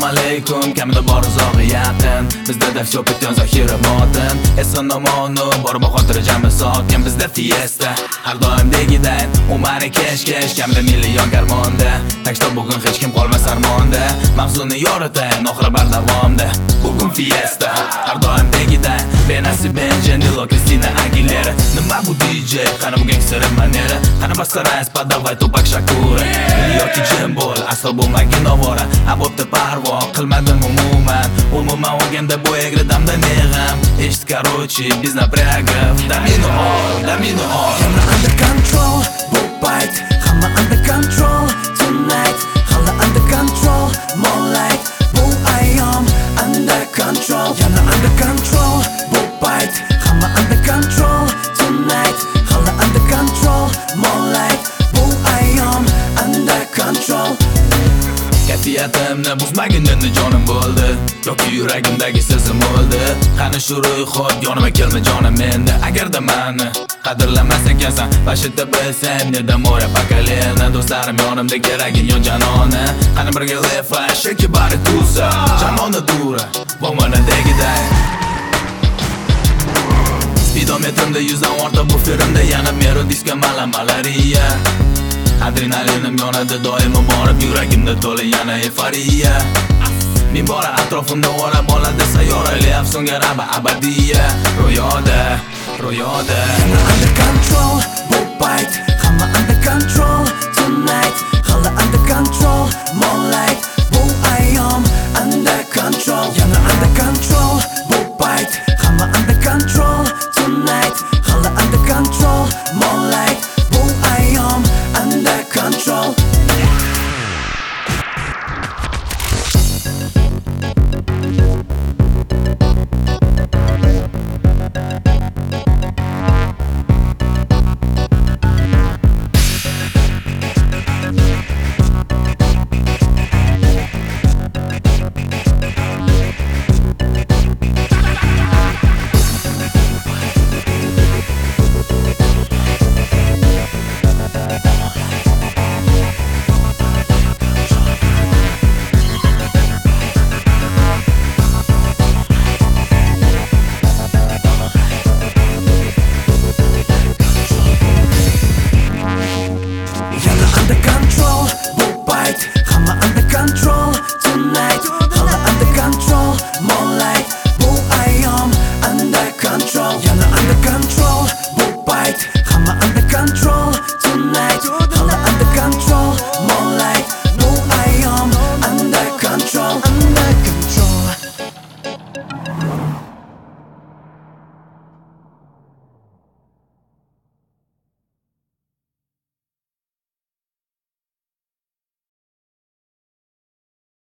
alaykum, kamida bor uzog'i yaqin. Bizda всё bitgan zohira botin. Eson nomonu bor bu xotirjam sokin. Bizda fiesta har doimdagiday. U mani kesh kamida million karmonda. Takshda bugun hech kim qolmas armonda. Mavzuni yoritayin oxiri bardavomda. Bugun fiesta har doimdagiday. Benasib Benjanilo Kristina Aguilera. Nima bu DJ? Qani bu gangster manera? Qani basqaraysiz padavay Tupac Shakur. Yoki jim bo'l, asl bo'lmagin ovora. Bo'pti parvo qilmadim umuman olganda bu egri damda neg'am. Eshit короче, без напрягов. Domino all Hamma under control, bu payt hamma under control tonight. Hali under control, more like bu ayyom under control. Yana under control, bu payt hamma under control tonight. Hali under control, more like bu ayyom under control. Kayfiyatimni buzmagin endi jonim bo'ldi, yoki yuragimdagi sezim bo'ldi. Qani shu ro'yxat yonima kelma jonim endi. Agarda meni qadrlamas ekansan, bashida bilsam neda mora pakalena. Do'stlarim yonimda keragin yo janona. Qani birga lefa shaki bari tusa, jamona dura bo'lmanadegiday. Speedometrimda 100dan ortiq bu filmda yana mero disko malariya. Adrenalinim yonadi doimo borib yuragimda to'la yana euforiya. Min bora atrofimda o'rab oladi sayyorali afsonga raba abadiya. Ro'yoda Hamma under control, bu payt hamma under control tonight. Hali under